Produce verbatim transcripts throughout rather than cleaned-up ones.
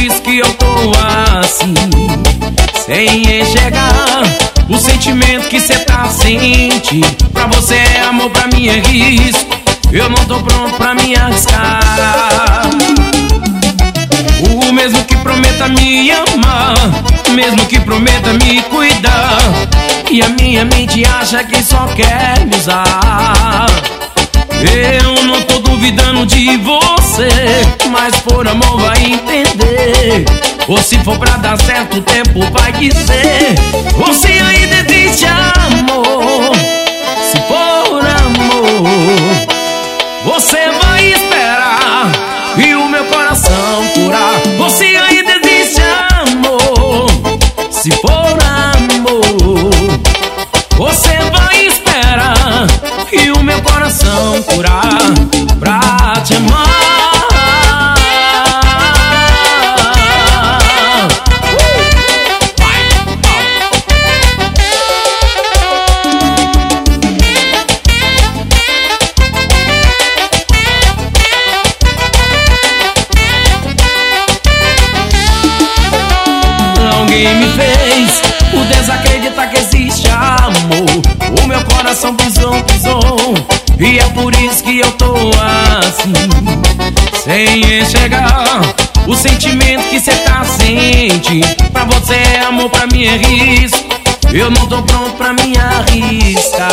isso que eu tô assim, sem enxergar o sentimento que cê tá sentindo. Pra você é amor, pra mim é risco. Eu não tô pronto pra me arriscar. O mesmo que prometa me amar, mesmo que prometa me cuidar, e a minha mente acha que só quer me usar. Eu não tô duvidando de você, mas por amor vai entender. Ou se for pra dar certo, o tempo vai dizer. Ou se ainda existe amor, se for amor, você vai esperar e o meu coração curar. Ou se ainda existe amor, se for amor, você vai esperar e o meu coração curar pra te amar. Alguém me fez o desacreditar que existe amor. O meu coração pisou, pisou, e é por isso que eu tô assim, sem enxergar o sentimento que cê tá sentindo. Pra você é amor, pra mim é risco. Eu não tô pronto pra me arriscar.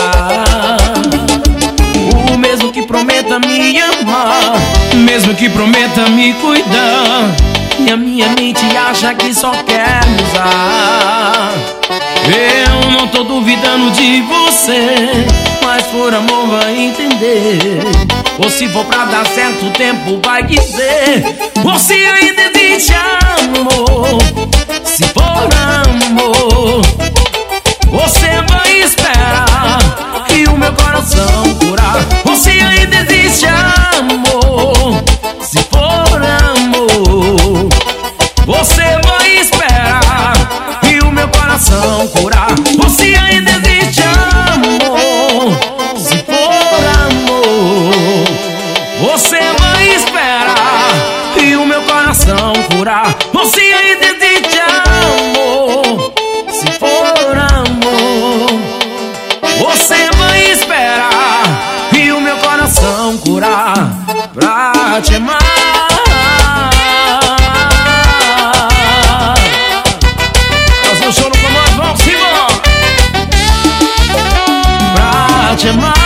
O mesmo que prometa me amar, mesmo que prometa me cuidar, e a minha mente acha que só quer me usar. Eu não tô duvidando de você, mas por amor vai entender. Ou se for pra dar certo, o tempo vai dizer. Ou se ainda existe amor, se for amor, você vai esperar e o meu coração curar. Ou se ainda existe amor, se for amor, você vai esperar e o meu coração curar. Ou se ainda existe amor, se for amor, você vai esperar e o meu coração curar. Ou se ainda existe amor, se for amor, você vai esperar e o meu coração curar pra te amar. Show no comando, vamos embora pra te amar.